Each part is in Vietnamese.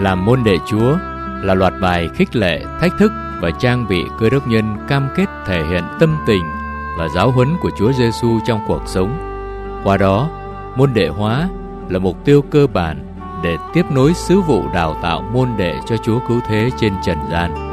Làm môn đệ Chúa là loạt bài khích lệ, thách thức và trang bị Cơ đốc nhân cam kết thể hiện tâm tình và giáo huấn của Chúa Giêsu trong cuộc sống. Qua đó, môn đệ hóa là mục tiêu cơ bản để tiếp nối sứ vụ đào tạo môn đệ cho Chúa cứu thế trên trần gian.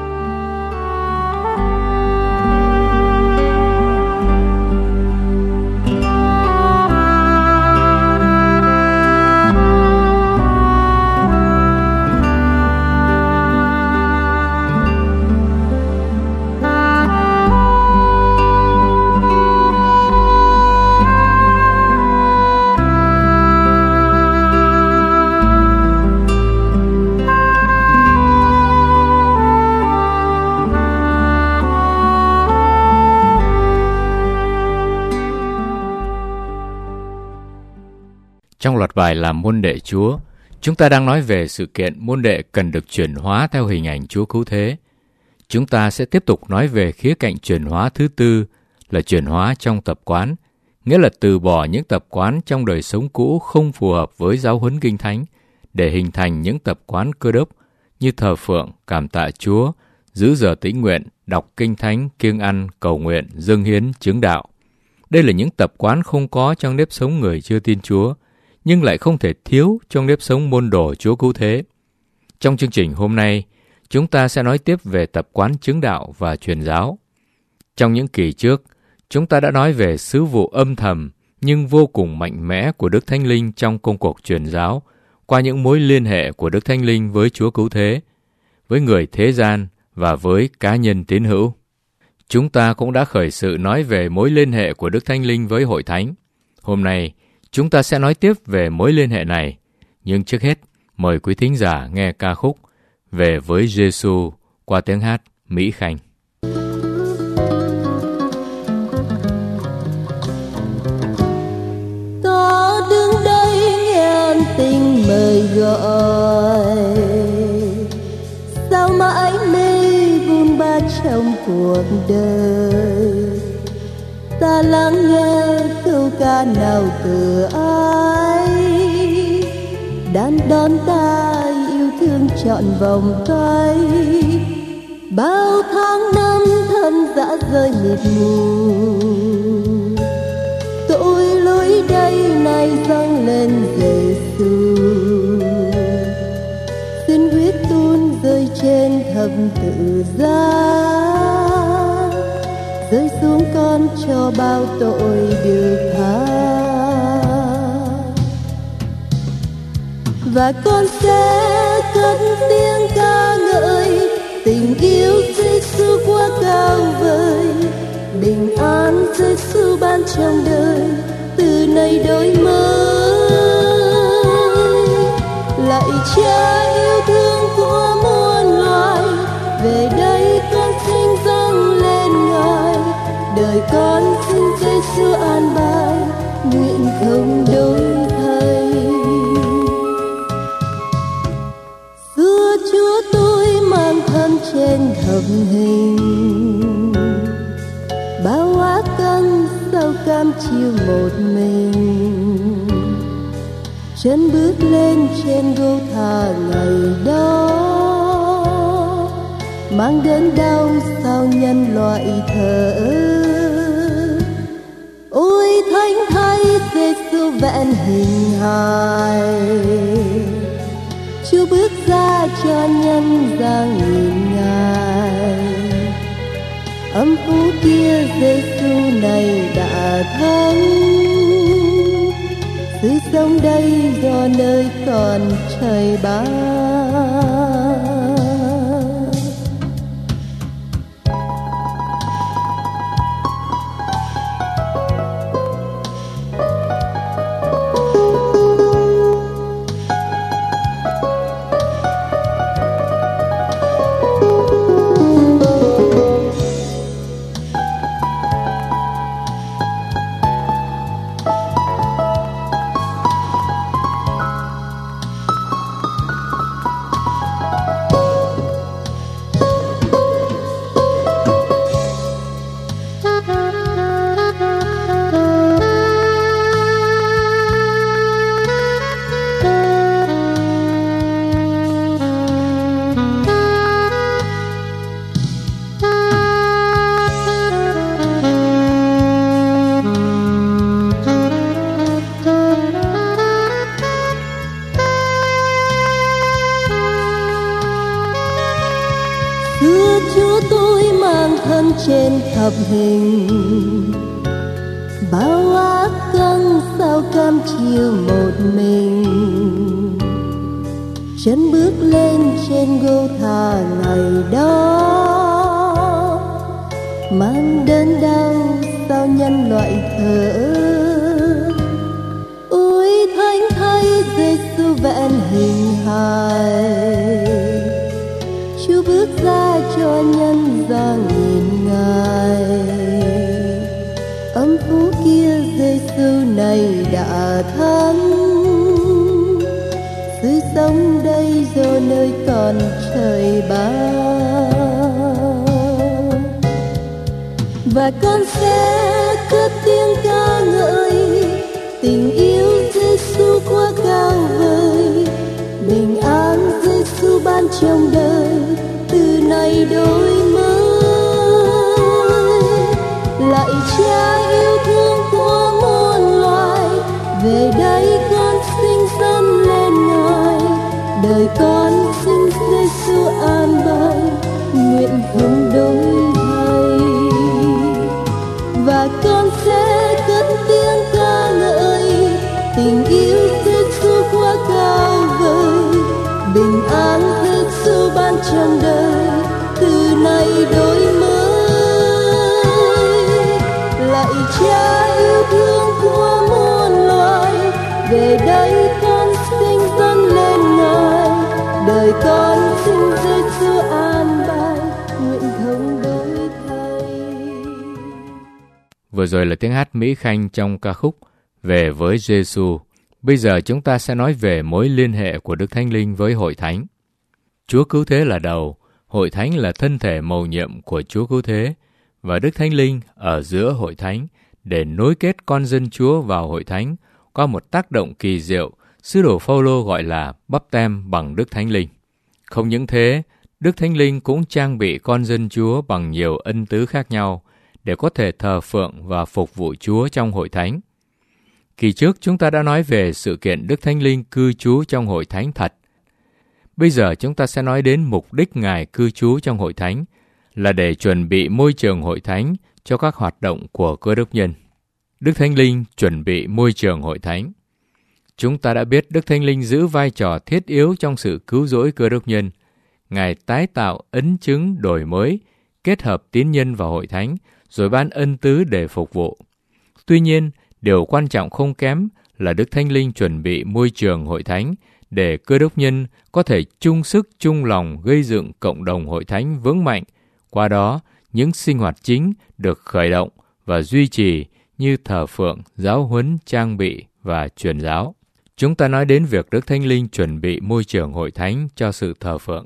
Trong loạt bài làm môn đệ Chúa, chúng ta đang nói về sự kiện môn đệ cần được chuyển hóa theo hình ảnh Chúa cứu thế. Chúng ta sẽ tiếp tục nói về khía cạnh chuyển hóa thứ tư là chuyển hóa trong tập quán, nghĩa là từ bỏ những tập quán trong đời sống cũ không phù hợp với giáo huấn Kinh Thánh để hình thành những tập quán Cơ đốc như thờ phượng, cảm tạ Chúa, giữ giờ tĩnh nguyện, đọc Kinh Thánh, kiêng ăn, cầu nguyện, dâng hiến, chứng đạo. Đây là những tập quán không có trong nếp sống người chưa tin Chúa, nhưng lại không thể thiếu trong nếp sống môn đồ Chúa cứu thế. Trong chương trình hôm nay, chúng ta sẽ nói tiếp về tập quán chứng đạo và truyền giáo. Trong những kỳ trước, chúng ta đã nói về sứ vụ âm thầm nhưng vô cùng mạnh mẽ của Đức Thánh Linh trong công cuộc truyền giáo qua những mối liên hệ của Đức Thánh Linh với Chúa cứu thế, với người thế gian và với cá nhân tín hữu. Chúng ta cũng đã khởi sự nói về mối liên hệ của Đức Thánh Linh với Hội Thánh. Hôm nay, chúng ta sẽ nói tiếp về mối liên hệ này, nhưng trước hết, mời quý thính giả nghe ca khúc Về với Giêsu qua tiếng hát Mỹ Khanh. Ta đứng đây nghe ân tình mời gọi, sao mãi mê buồn ba trong cuộc đời. Ta lắng nghe câu ca nào từ ai đan đón ta yêu thương trọn vòng tay. Bao tháng năm thân dã rời mịt mù, tội lỗi đây nay dâng lên Giêsu. Xin huyết tuôn rơi trên thập tự giá, rơi xuống con cho bao tội được tha. Và con sẽ cất tiếng ca ngợi tình yêu Giêsu quá cao vời, bình an Giêsu ban trong đời từ nay đổi mới. Lạy Cha yêu thương của muôn loài, về đây con xin dâng lên Ngài. Đời con xin Giêsu an bài, nguyện không đổi thay. Xưa Chúa tôi mang thân trên thập hình, bao ác căn sao cam chịu một mình. Chân bước lên trên Gô-tha ngày đó, mang đến đau sao nhân loại thở. Ôi thánh thay Giêsu vẹn hình hài, Chúa bước ra cho nhân gian nhìn Ngài. Âm phủ kia Giêsu này đã thắng, sự sống đây do nơi còn trời ban. thân trên thập hình, bao ác căng sao cam chịu một mình. Chân bước lên trên Golgotha ngày đó, mang đớn đau sao nhân loại thở. Ôi thánh thay Giêsu vẹn hình hài, Chúa bước ra cho nhân gian nhìn Ngài. Âm phủ kia Giêsu này đã thắng, sự sống đây do nơi còn trời bao. Và con sẽ cất tiếng ca ngợi tình yêu Giêsu quá cao vời, bình an Giêsu ban trong đời từ nay đổi mới. Lạy Cha yêu thương của muôn loài, về đây con xin dâng lên Ngài. Đời con xin Giêsu an bài, nguyện không đổi thay. Và con sẽ cất tiếng ca ngợi tình yêu Giêsu quá cao vời, bình an Giêsu ban trong đời từ nay đổi mới. Lạy Cha yêu thương của muôn loài, về đây con xin dâng lên Ngài. Đời con xin Giêsu an bài, nguyện không đổi thay. Vừa rồi là tiếng hát Mỹ Khanh trong ca khúc Về với Giêsu. Bây giờ chúng ta sẽ nói về mối liên hệ của Đức Thánh Linh với Hội Thánh. Chúa Cứu Thế là đầu, Hội Thánh là thân thể mầu nhiệm của Chúa Cứu Thế, và Đức Thánh Linh ở giữa Hội Thánh để nối kết con dân Chúa vào Hội Thánh có một tác động kỳ diệu, sứ đồ Phao-lô gọi là báp têm bằng Đức Thánh Linh. Không những thế, Đức Thánh Linh cũng trang bị con dân Chúa bằng nhiều ân tứ khác nhau để có thể thờ phượng và phục vụ Chúa trong Hội Thánh. Kỳ trước chúng ta đã nói về sự kiện Đức Thánh Linh cư trú trong Hội Thánh thật. Bây giờ chúng ta sẽ nói đến mục đích Ngài cư trú trong Hội Thánh là để chuẩn bị môi trường Hội Thánh cho các hoạt động của Cơ Đốc nhân. Đức Thánh Linh chuẩn bị môi trường Hội Thánh. Chúng ta đã biết Đức Thánh Linh giữ vai trò thiết yếu trong sự cứu rỗi Cơ Đốc nhân. Ngài tái tạo ấn chứng đổi mới, kết hợp tín nhân vào Hội Thánh, rồi ban ân tứ để phục vụ. Tuy nhiên, điều quan trọng không kém là Đức Thánh Linh chuẩn bị môi trường Hội Thánh để Cơ Đốc nhân có thể chung sức chung lòng gây dựng cộng đồng Hội Thánh vững mạnh. Qua đó, những sinh hoạt chính được khởi động và duy trì như thờ phượng, giáo huấn, trang bị và truyền giáo. Chúng ta nói đến việc Đức Thánh Linh chuẩn bị môi trường Hội Thánh cho sự thờ phượng.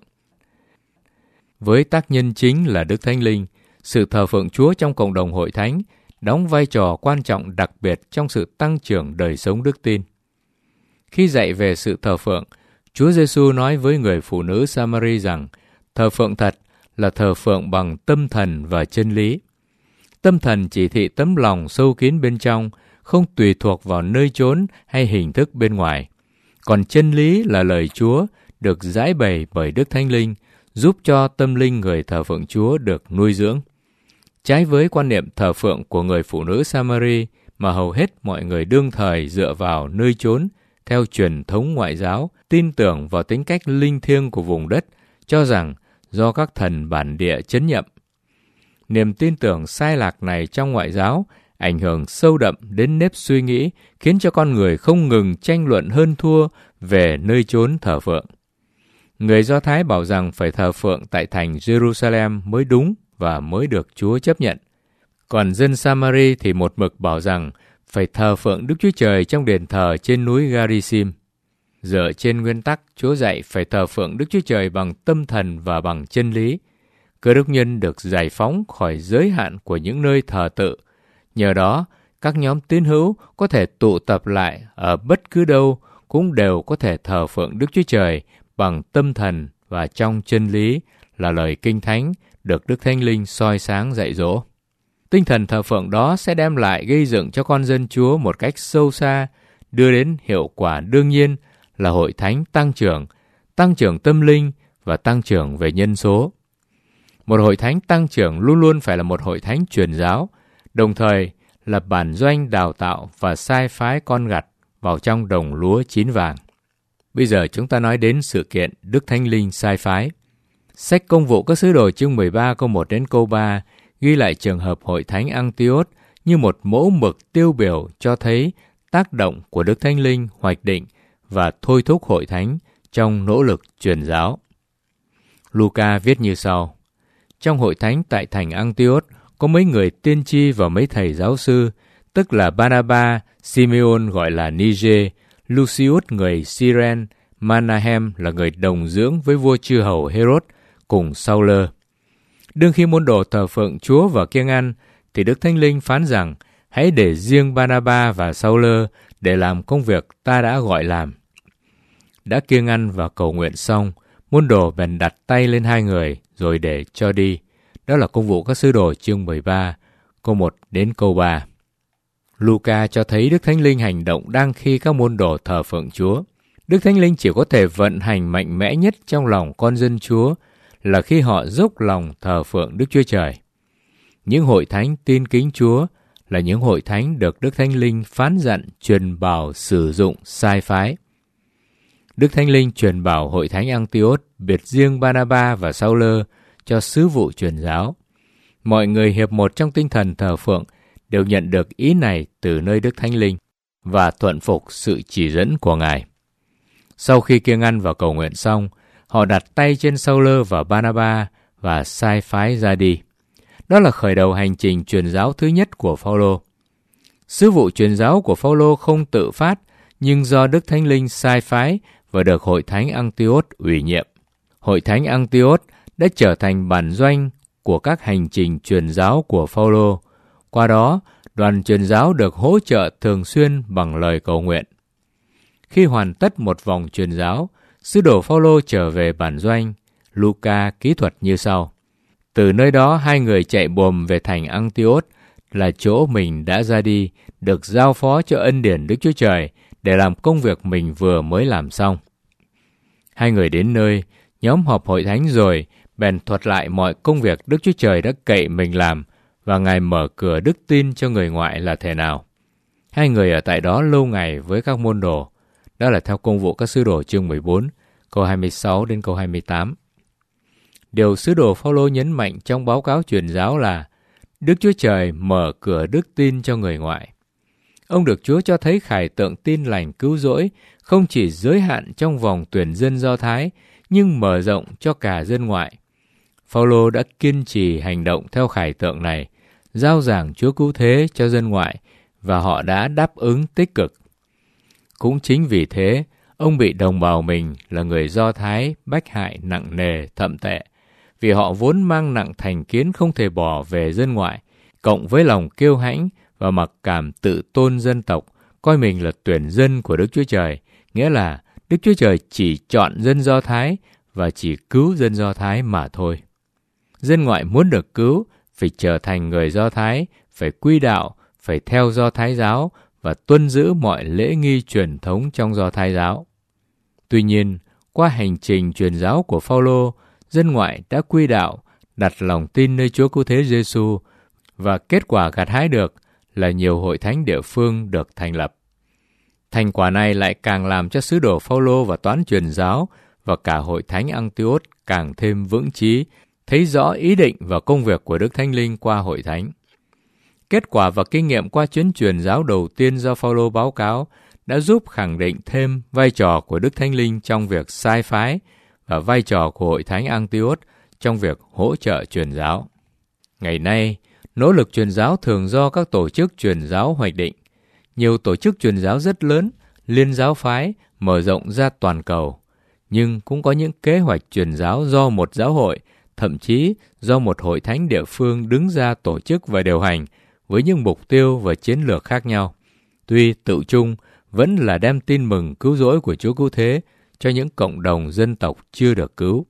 Với tác nhân chính là Đức Thánh Linh, sự thờ phượng Chúa trong cộng đồng Hội Thánh đóng vai trò quan trọng đặc biệt trong sự tăng trưởng đời sống đức tin. Khi dạy về sự thờ phượng, Chúa Giêsu nói với người phụ nữ Samari rằng thờ phượng thật là thờ phượng bằng tâm thần và chân lý. Tâm thần chỉ thị tấm lòng sâu kín bên trong, không tùy thuộc vào nơi chốn hay hình thức bên ngoài. Còn chân lý là lời Chúa được giải bày bởi Đức Thánh Linh, giúp cho tâm linh người thờ phượng Chúa được nuôi dưỡng. Trái với quan niệm thờ phượng của người phụ nữ Samari mà hầu hết mọi người đương thời dựa vào nơi chốn, theo truyền thống ngoại giáo, tin tưởng vào tính cách linh thiêng của vùng đất, cho rằng do các thần bản địa trấn nhậm. Niềm tin tưởng sai lạc này trong ngoại giáo ảnh hưởng sâu đậm đến nếp suy nghĩ, khiến cho con người không ngừng tranh luận hơn thua về nơi chốn thờ phượng. Người Do Thái bảo rằng phải thờ phượng tại thành Jerusalem mới đúng và mới được Chúa chấp nhận. Còn dân Samari thì một mực bảo rằng phải thờ phượng Đức Chúa Trời trong đền thờ trên núi Garisim. Dựa trên nguyên tắc Chúa dạy phải thờ phượng Đức Chúa Trời bằng tâm thần và bằng chân lý, Cơ đốc nhân được giải phóng khỏi giới hạn của những nơi thờ tự. Nhờ đó, các nhóm tín hữu có thể tụ tập lại ở bất cứ đâu cũng đều có thể thờ phượng Đức Chúa Trời bằng tâm thần và trong chân lý là lời Kinh Thánh được Đức Thánh Linh soi sáng dạy dỗ. Tinh thần thờ phượng đó sẽ đem lại gây dựng cho con dân Chúa một cách sâu xa, đưa đến hiệu quả đương nhiên là Hội Thánh tăng trưởng tâm linh và tăng trưởng về nhân số. Một hội thánh tăng trưởng luôn luôn phải là một hội thánh truyền giáo, đồng thời là bản doanh đào tạo và sai phái con gặt vào trong đồng lúa chín vàng. Bây giờ chúng ta nói đến sự kiện Đức Thánh Linh sai phái. Sách Công vụ các sứ đồ chương 13 câu 1 đến câu 3 ghi lại trường hợp hội thánh Antioch như một mẫu mực tiêu biểu cho thấy tác động của Đức Thánh Linh hoạch định và thôi thúc hội thánh trong nỗ lực truyền giáo. Luca viết như sau: Trong hội thánh tại thành Antioch có mấy người tiên tri và mấy thầy giáo sư, tức là Barnaba, Simeon gọi là Niger, Lucius người Cyrene, Manahem là người đồng dưỡng với vua chư hầu Herod, cùng Sauler. Đương khi môn đồ thờ phượng Chúa và kiêng ăn, thì Đức Thánh Linh phán rằng hãy để riêng Barnaba và Sauler để làm công việc ta đã gọi làm. Đã kiêng ăn và cầu nguyện xong, môn đồ bèn đặt tay lên hai người rồi để cho đi. Đó là Công vụ các sứ đồ chương 13, câu 1 đến câu 3. Luca cho thấy Đức Thánh Linh hành động đang khi các môn đồ thờ phượng Chúa. Đức Thánh Linh chỉ có thể vận hành mạnh mẽ nhất trong lòng con dân Chúa là khi họ dốc lòng thờ phượng Đức Chúa Trời. Những hội thánh tin kính Chúa là những hội thánh được Đức Thánh Linh phán dặn truyền bảo sử dụng sai phái. Đức Thánh Linh truyền bảo hội thánh Antioch biệt riêng Barnaba và Sauler cho sứ vụ truyền giáo. Mọi người hiệp một trong tinh thần thờ phượng đều nhận được ý này từ nơi Đức Thánh Linh và thuận phục sự chỉ dẫn của Ngài. Sau khi kiêng ăn và cầu nguyện xong, họ đặt tay trên Sauler và Barnaba và sai phái ra đi. Đó là khởi đầu hành trình truyền giáo thứ nhất của Phao-lô. Sứ vụ truyền giáo của Phao-lô không tự phát, nhưng do Đức Thánh Linh sai phái và được hội thánh Antioch ủy nhiệm. Hội thánh Antioch đã trở thành bản doanh của các hành trình truyền giáo của Phao-lô. Qua đó, đoàn truyền giáo được hỗ trợ thường xuyên bằng lời cầu nguyện. Khi hoàn tất một vòng truyền giáo, sứ đồ Phao-lô trở về bản doanh. Luca kỹ thuật như sau: Từ nơi đó hai người chạy buồm về thành Antioch là chỗ mình đã ra đi, được giao phó cho ân điển Đức Chúa Trời để làm công việc mình vừa mới làm xong. Hai người đến nơi, nhóm họp hội thánh rồi, bèn thuật lại mọi công việc Đức Chúa Trời đã cậy mình làm và Ngài mở cửa đức tin cho người ngoại là thế nào. Hai người ở tại đó lâu ngày với các môn đồ. Đó là theo Công vụ các sứ đồ chương 14, câu 26 đến câu 28. Điều sứ đồ Phao-lô nhấn mạnh trong báo cáo truyền giáo là Đức Chúa Trời mở cửa đức tin cho người ngoại. Ông được Chúa cho thấy khải tượng tin lành cứu rỗi không chỉ giới hạn trong vòng tuyển dân Do Thái, nhưng mở rộng cho cả dân ngoại. Phao-lô đã kiên trì hành động theo khải tượng này, rao giảng Chúa cứu thế cho dân ngoại, và họ đã đáp ứng tích cực. Cũng chính vì thế, ông bị đồng bào mình là người Do Thái bách hại nặng nề thậm tệ, vì họ vốn mang nặng thành kiến không thể bỏ về dân ngoại, cộng với lòng kiêu hãnh và mặc cảm tự tôn dân tộc, coi mình là tuyển dân của Đức Chúa Trời, nghĩa là Đức Chúa Trời chỉ chọn dân Do Thái và chỉ cứu dân Do Thái mà thôi. Dân ngoại muốn được cứu phải trở thành người Do Thái, phải quy đạo, phải theo Do Thái giáo và tuân giữ mọi lễ nghi truyền thống trong Do Thái giáo. Tuy nhiên, qua hành trình truyền giáo của Phao-lô, dân ngoại đã quy đạo, đặt lòng tin nơi Chúa Cứu Thế Giêsu, và kết quả gặt hái được là nhiều hội thánh địa phương được thành lập. Thành quả này lại càng làm cho sứ đồ Phao-lô và toán truyền giáo và cả hội thánh Antioch càng thêm vững chí, thấy rõ ý định và công việc của Đức Thánh Linh qua hội thánh. Kết quả và kinh nghiệm qua chuyến truyền giáo đầu tiên do Phao-lô báo cáo đã giúp khẳng định thêm vai trò của Đức Thánh Linh trong việc sai phái và vai trò của hội thánh Antioch trong việc hỗ trợ truyền giáo. Ngày nay, nỗ lực truyền giáo thường do các tổ chức truyền giáo hoạch định. Nhiều tổ chức truyền giáo rất lớn, liên giáo phái, mở rộng ra toàn cầu. Nhưng cũng có những kế hoạch truyền giáo do một giáo hội, thậm chí do một hội thánh địa phương đứng ra tổ chức và điều hành với những mục tiêu và chiến lược khác nhau. Tuy tự chung vẫn là đem tin mừng cứu rỗi của Chúa Cứu Thế cho những cộng đồng dân tộc chưa được cứu.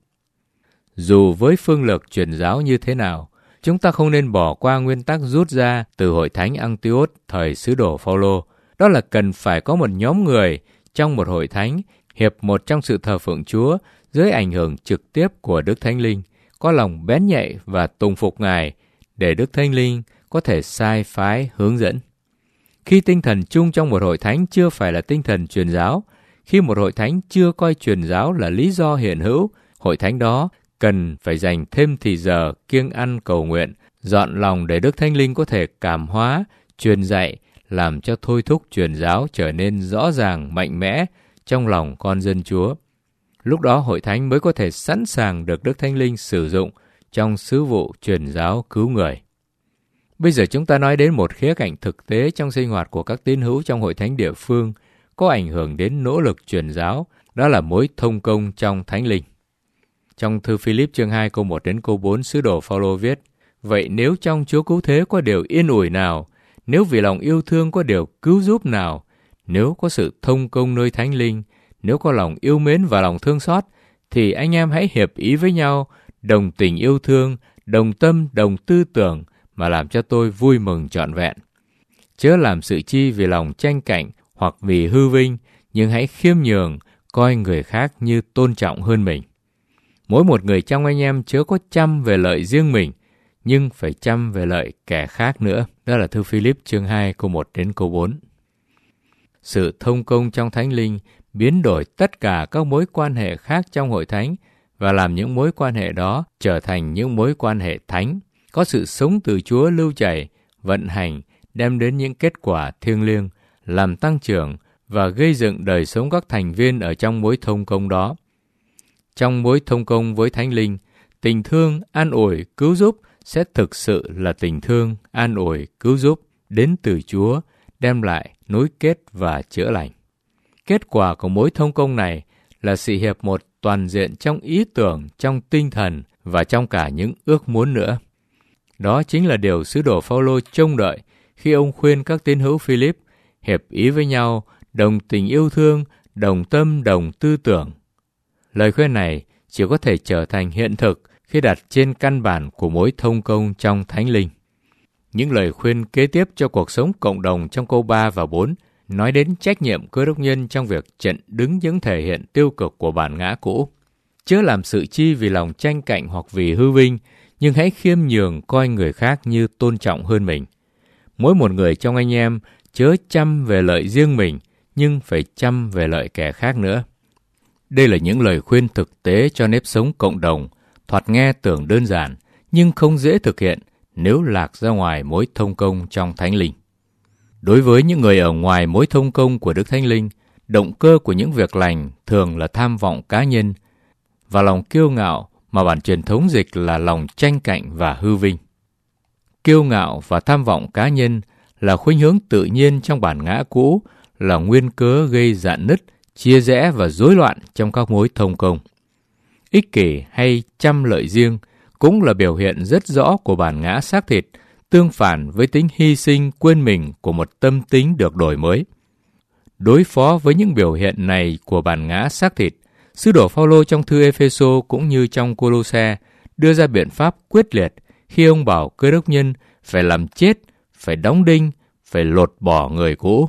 Dù với phương lược truyền giáo như thế nào, chúng ta không nên bỏ qua nguyên tắc rút ra từ hội thánh Antioch thời sứ đồ Phao-lô. Đó là cần phải có một nhóm người trong một hội thánh hiệp một trong sự thờ phượng Chúa dưới ảnh hưởng trực tiếp của Đức Thánh Linh, có lòng bén nhạy và tùng phục Ngài để Đức Thánh Linh có thể sai phái hướng dẫn. Khi tinh thần chung trong một hội thánh chưa phải là tinh thần truyền giáo, khi một hội thánh chưa coi truyền giáo là lý do hiện hữu, hội thánh đó cần phải dành thêm thì giờ kiêng ăn cầu nguyện, dọn lòng để Đức Thánh Linh có thể cảm hóa, truyền dạy, làm cho thôi thúc truyền giáo trở nên rõ ràng, mạnh mẽ trong lòng con dân Chúa. Lúc đó hội thánh mới có thể sẵn sàng được Đức Thánh Linh sử dụng trong sứ vụ truyền giáo cứu người. Bây giờ chúng ta nói đến một khía cạnh thực tế trong sinh hoạt của các tín hữu trong hội thánh địa phương có ảnh hưởng đến nỗ lực truyền giáo, đó là mối thông công trong Thánh Linh. Trong thư Philip chương 2 câu 1 đến câu 4, sứ đồ Phaolô viết: Vậy nếu trong Chúa cứu thế có điều yên ủi nào, nếu vì lòng yêu thương có điều cứu giúp nào, nếu có sự thông công nơi Thánh Linh, nếu có lòng yêu mến và lòng thương xót, thì anh em hãy hiệp ý với nhau, đồng tình yêu thương, đồng tâm, đồng tư tưởng, mà làm cho tôi vui mừng trọn vẹn. Chớ làm sự chi vì lòng tranh cạnh hoặc vì hư vinh, nhưng hãy khiêm nhường, coi người khác như tôn trọng hơn mình. Mỗi một người trong anh em chớ có chăm về lợi riêng mình, nhưng phải chăm về lợi kẻ khác nữa. Đó là thư Philip chương 2 câu 1 đến câu 4. Sự thông công trong Thánh Linh biến đổi tất cả các mối quan hệ khác trong hội thánh và làm những mối quan hệ đó trở thành những mối quan hệ thánh, có sự sống từ Chúa lưu chảy, vận hành, đem đến những kết quả thiêng liêng, làm tăng trưởng và gây dựng đời sống các thành viên ở trong mối thông công đó. Trong mối thông công với Thánh Linh, tình thương, an ủi, cứu giúp sẽ thực sự là tình thương, an ủi, cứu giúp đến từ Chúa, đem lại nối kết và chữa lành. Kết quả của mối thông công này là sự hiệp một toàn diện trong ý tưởng, trong tinh thần và trong cả những ước muốn nữa. Đó chính là điều sứ đồ Phaolô trông đợi khi ông khuyên các tín hữu Philip hiệp ý với nhau, đồng tình yêu thương, đồng tâm, đồng tư tưởng. Lời khuyên này chỉ có thể trở thành hiện thực khi đặt trên căn bản của mối thông công trong Thánh Linh. Những lời khuyên kế tiếp cho cuộc sống cộng đồng trong câu 3 và 4 nói đến trách nhiệm Cơ đốc nhân trong việc chặn đứng những thể hiện tiêu cực của bản ngã cũ. Chớ làm sự chi vì lòng tranh cạnh hoặc vì hư vinh, nhưng hãy khiêm nhường coi người khác như tôn trọng hơn mình. Mỗi một người trong anh em chớ chăm về lợi riêng mình, nhưng phải chăm về lợi kẻ khác nữa. Đây là những lời khuyên thực tế cho nếp sống cộng đồng, thoạt nghe tưởng đơn giản, nhưng không dễ thực hiện nếu lạc ra ngoài mối thông công trong Thánh Linh. Đối với những người ở ngoài mối thông công của Đức Thánh Linh, động cơ của những việc lành thường là tham vọng cá nhân và lòng kiêu ngạo mà bản truyền thống dịch là lòng tranh cạnh và hư vinh. Kiêu ngạo và tham vọng cá nhân là khuynh hướng tự nhiên trong bản ngã cũ, là nguyên cớ gây rạn nứt, chia rẽ và rối loạn trong các mối thông công. Ích kỷ hay chăm lợi riêng cũng là biểu hiện rất rõ của bản ngã xác thịt, tương phản với tính hy sinh quên mình của một tâm tính được đổi mới. Đối phó với những biểu hiện này của bản ngã xác thịt, sứ đồ Phaolô trong thư Ê-phê-sô cũng như trong Cô-lô-se đưa ra biện pháp quyết liệt khi ông bảo cơ đốc nhân phải làm chết, phải đóng đinh, phải lột bỏ người cũ.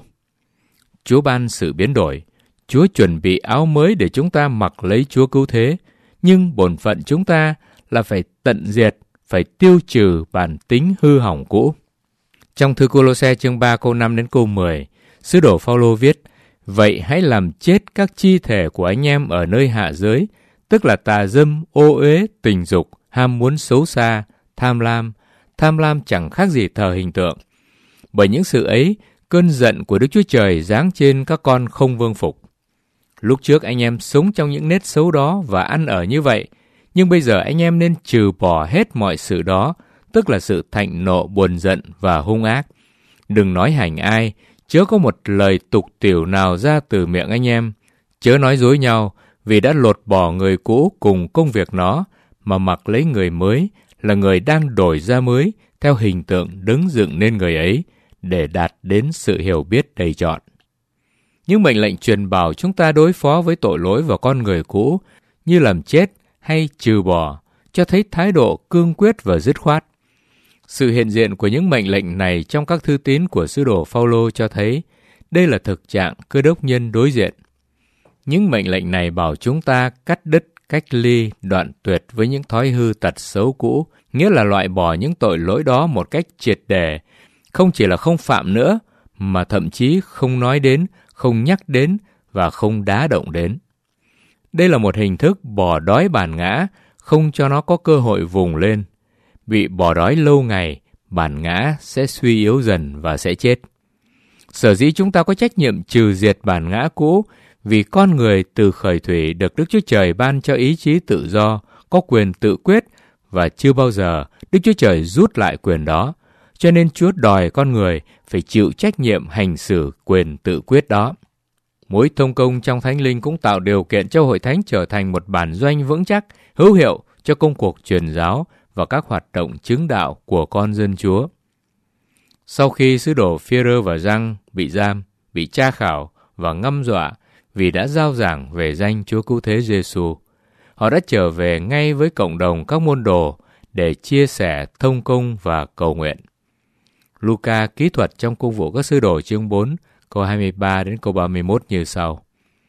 Chúa ban sự biến đổi, Chúa chuẩn bị áo mới để chúng ta mặc lấy Chúa cứu thế, nhưng bổn phận chúng ta là phải tận diệt, phải tiêu trừ bản tính hư hỏng cũ. Trong thư Cô-lô-se chương 3 câu 5 đến câu 10, sứ đồ Phaolô viết: Vậy hãy làm chết các chi thể của anh em ở nơi hạ giới, tức là tà dâm, ô uế, tình dục, ham muốn xấu xa, tham lam. Tham lam chẳng khác gì thờ hình tượng. Bởi những sự ấy, cơn giận của Đức Chúa Trời giáng trên các con không vương phục. Lúc trước anh em sống trong những nết xấu đó và ăn ở như vậy, nhưng bây giờ anh em nên trừ bỏ hết mọi sự đó, tức là sự thạnh nộ, buồn giận và hung ác. Đừng nói hành ai, chớ có một lời tục tĩu nào ra từ miệng anh em. Chớ nói dối nhau, vì đã lột bỏ người cũ cùng công việc nó, mà mặc lấy người mới, là người đang đổi ra mới, theo hình tượng đứng dựng nên người ấy, để đạt đến sự hiểu biết đầy trọn. Những mệnh lệnh truyền bảo chúng ta đối phó với tội lỗi và con người cũ, như làm chết hay trừ bỏ, cho thấy thái độ cương quyết và dứt khoát. Sự hiện diện của những mệnh lệnh này trong các thư tín của sứ đồ Phaolô cho thấy đây là thực trạng cơ đốc nhân đối diện. Những mệnh lệnh này bảo chúng ta cắt đứt, cách ly, đoạn tuyệt với những thói hư tật xấu cũ, nghĩa là loại bỏ những tội lỗi đó một cách triệt để, không chỉ là không phạm nữa, mà thậm chí không nói đến, không nhắc đến và không đá động đến. Đây là một hình thức bỏ đói bản ngã, không cho nó có cơ hội vùng lên. Bị bỏ đói lâu ngày, bản ngã sẽ suy yếu dần và sẽ chết. Sở dĩ chúng ta có trách nhiệm trừ diệt bản ngã cũ, vì con người từ khởi thủy được Đức Chúa Trời ban cho ý chí tự do, có quyền tự quyết, và chưa bao giờ Đức Chúa Trời rút lại quyền đó. Cho nên Chúa đòi con người phải chịu trách nhiệm hành xử quyền tự quyết đó. Mối thông công trong Thánh Linh cũng tạo điều kiện cho Hội Thánh trở thành một bản doanh vững chắc, hữu hiệu cho công cuộc truyền giáo và các hoạt động chứng đạo của con dân Chúa. Sau khi sứ đồ Phi-e-rơ và Giăng bị giam, bị tra khảo và ngâm dọa vì đã rao giảng về danh Chúa Cứu Thế Giê-xu, họ đã trở về ngay với cộng đồng các môn đồ để chia sẻ thông công và cầu nguyện. Luca kỹ thuật trong Công vụ các sứ đồ chương 4, câu 23 đến câu 31 như sau.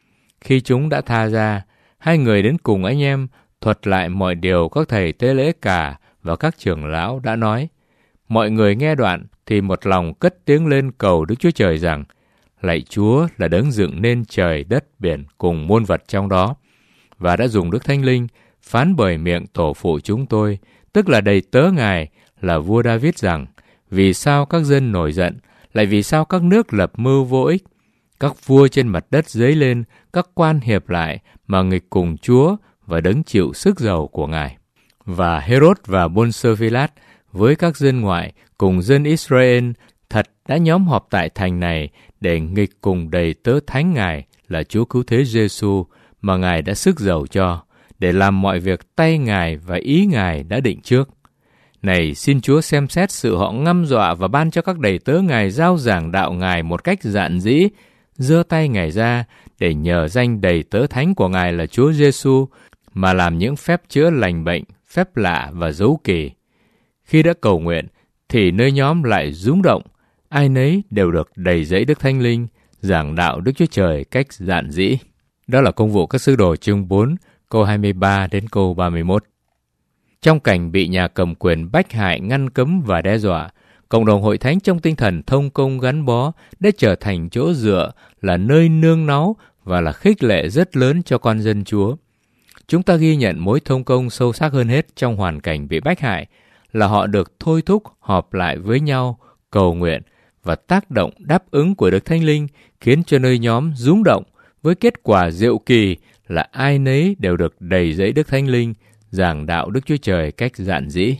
Khi chúng đã tha ra, hai người đến cùng anh em thuật lại mọi điều các thầy tế lễ cả và các trưởng lão đã nói. Mọi người nghe đoạn thì một lòng cất tiếng lên cầu Đức Chúa Trời rằng: Lạy Chúa là đấng dựng nên trời đất biển cùng muôn vật trong đó, và đã dùng Đức Thánh Linh phán bởi miệng tổ phụ chúng tôi, tức là đầy tớ Ngài là vua David rằng: Vì sao các dân nổi giận, lại vì sao các nước lập mưu vô ích? Các vua trên mặt đất dấy lên, các quan hiệp lại mà nghịch cùng Chúa và đấng chịu sức giàu của Ngài. Và Herod và Pôn-sơ-phi-lát với các dân ngoại cùng dân Israel thật đã nhóm họp tại thành này để nghịch cùng đầy tớ thánh Ngài là Chúa Cứu Thế Giê-xu mà Ngài đã sức giàu cho, để làm mọi việc tay Ngài và ý Ngài đã định trước. Này, xin Chúa xem xét sự họ ngâm dọa và ban cho các đầy tớ Ngài rao giảng đạo Ngài một cách dạn dĩ, giơ tay Ngài ra để nhờ danh đầy tớ thánh của Ngài là Chúa Giê-xu mà làm những phép chữa lành bệnh, phép lạ và dấu kỳ. Khi đã cầu nguyện, thì nơi nhóm lại rung động, ai nấy đều được đầy dẫy Đức Thánh Linh, giảng đạo Đức Chúa Trời cách dạn dĩ. Đó là Công vụ các sứ đồ chương 4, câu 23 đến câu 31. Trong cảnh bị nhà cầm quyền bách hại, ngăn cấm và đe dọa, cộng đồng Hội Thánh trong tinh thần thông công gắn bó đã trở thành chỗ dựa, là nơi nương náu và là khích lệ rất lớn cho con dân Chúa. Chúng ta ghi nhận mối thông công sâu sắc hơn hết trong hoàn cảnh bị bách hại, là họ được thôi thúc họp lại với nhau, cầu nguyện, và tác động đáp ứng của Đức Thánh Linh khiến cho nơi nhóm rung động, với kết quả diệu kỳ là ai nấy đều được đầy dẫy Đức Thánh Linh, giảng đạo Đức Chúa Trời cách dạn dĩ.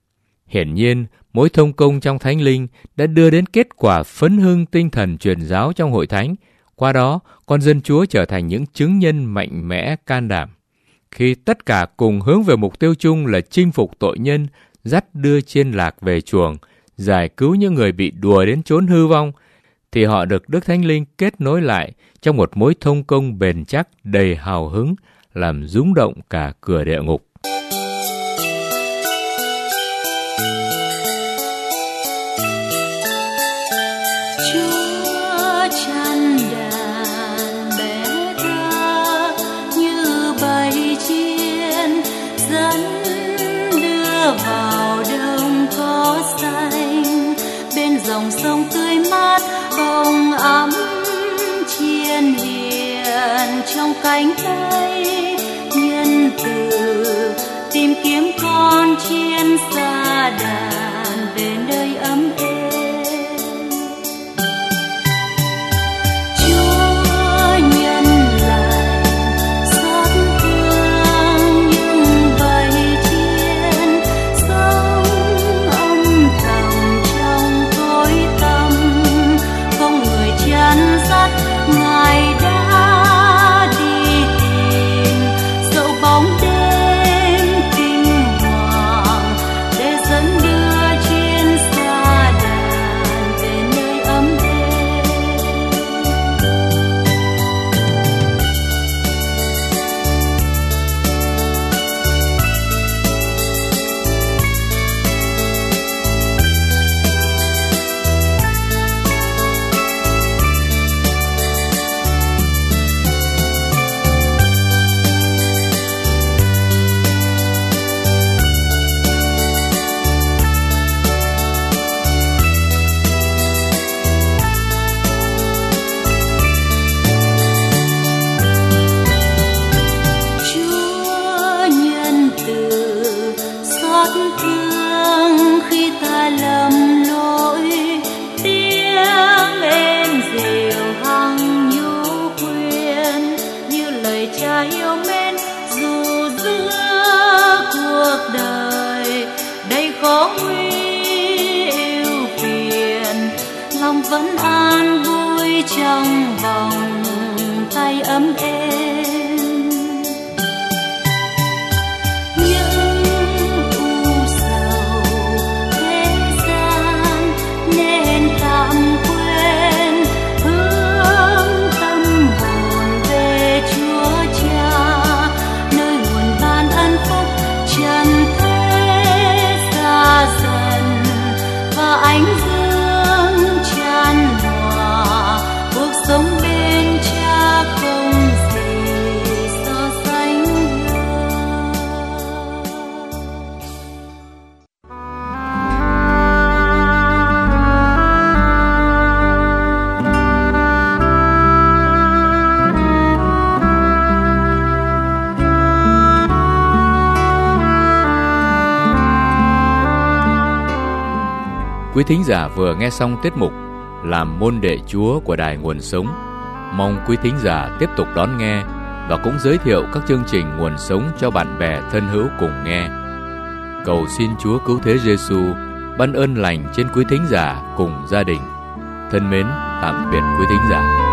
Hiển nhiên, mối thông công trong Thánh Linh đã đưa đến kết quả phấn hưng tinh thần truyền giáo trong Hội Thánh. Qua đó, con dân Chúa trở thành những chứng nhân mạnh mẽ, can đảm. Khi tất cả cùng hướng về mục tiêu chung là chinh phục tội nhân, dắt đưa chiên lạc về chuồng, giải cứu những người bị đùa đến chốn hư vong, thì họ được Đức Thánh Linh kết nối lại trong một mối thông công bền chắc, đầy hào hứng, làm rung động cả cửa địa ngục. Chúa chăn đàn bé thơ như bầy chiên, dẫn đưa vào đồng cỏ xanh, bên dòng sông tươi mát hồng ấm, chiên hiền trong cánh tay nhân từ, tìm kiếm con chiên xa đàn về nơi ấm êm. Chúa nhân lành xót thương những bầy chiên, sống âm thầm trong tối tăm, không người chăn dắt Ngài đã đi tìm, dẫu bóng đêm kinh hoàng để dẫn đưa trong vòng tay ấm êm. Những u sầu thế gian nên tạm quên, hướng tâm hồn về Chúa Cha, nơi nguồn ban ân phúc trần thế xa dần và ánh dương chan hòa. Cuộc sống bên Cha không gì so sánh Quý thính giả vừa nghe xong tiết mục Làm môn đệ Chúa của Đài Nguồn Sống. Mong quý thính giả tiếp tục đón nghe và cũng giới thiệu các chương trình Nguồn Sống cho bạn bè thân hữu cùng nghe. Cầu xin Chúa Cứu Thế Giêsu ban ơn lành trên quý thính giả cùng gia đình. Thân mến, tạm biệt quý thính giả.